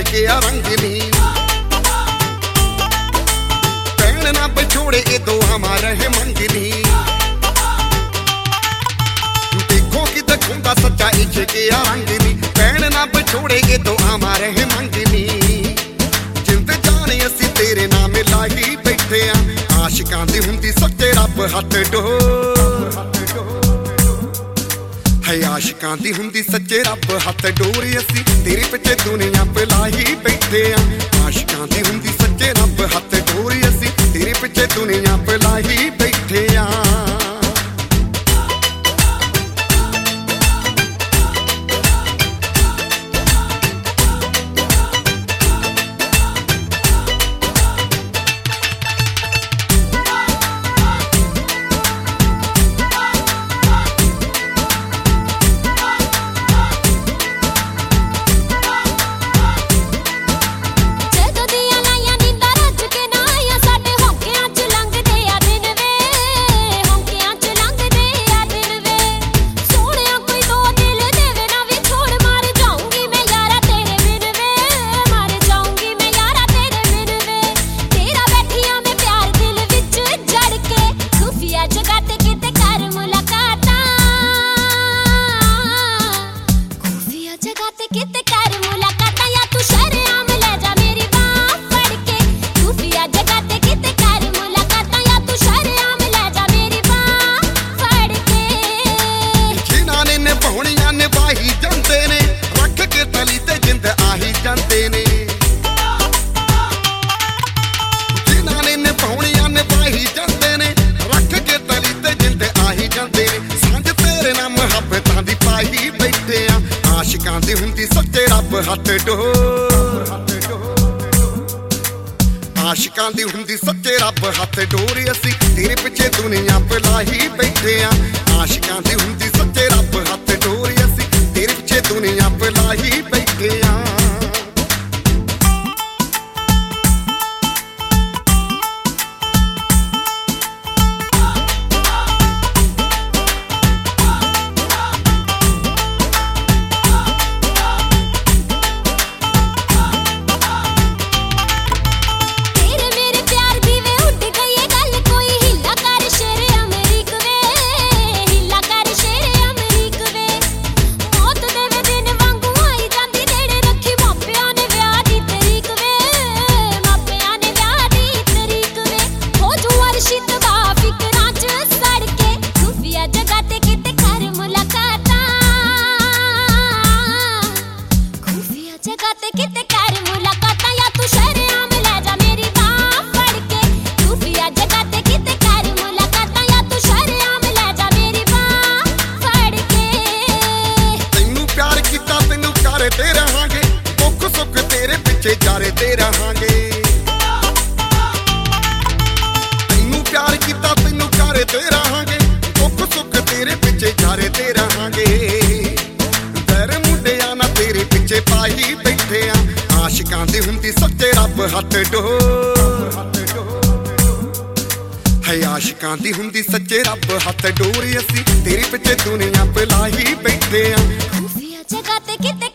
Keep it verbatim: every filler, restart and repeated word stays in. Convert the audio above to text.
इश्क आ रंगनी। भैन ना बछोड़े ए दो हमारा है मंगनी। देखो कि दखूंगा सच्चा इश्क आ रंगनी। भैन ना बछोड़े ए दो हमारे है मंगनी। जिंद जाने असी तेरे नाम लाही बैठे आ। आशिकां दी हुंदी सच्चे रब हथ डोर है। आशिकां दी हुंदी सच्चे रब हथ डोर असी तेरे पिछे दुनिया पे लाही बैठे आ। आशिकां दी हुंदी सच्चे रब हथ डोर असी तेरे पिछे दुनिया पे लाही बैठे आ। आशिकां दी हुंदी सच्चे रब हथ डोर। आशिकां दी हुंदी सच्चे रब हथ डोर असी तेरे पिछे दुनिया पे लाही बैठे आ। आशिकां दी हुंदी सच्चे रब हथ डोर असी तेरे पिछे दुनिया पे लाही बैठे आ। जारते रहांगे तैनू प्यार किता तैनू करते रहांगे। दुख सुख तेरे पिछे जारते रहांगे। दर मुंडिया ना तेरे पिछे पाई बैठे आ। आशिकां दी हुंदी सच्चे रब हथ डोर है। आशिकां दी हुंदी सच्चे रब हथ डोर असी तेरे पिछे दुनिया पे लाही बैठे आ। खुफिया जगह ते किते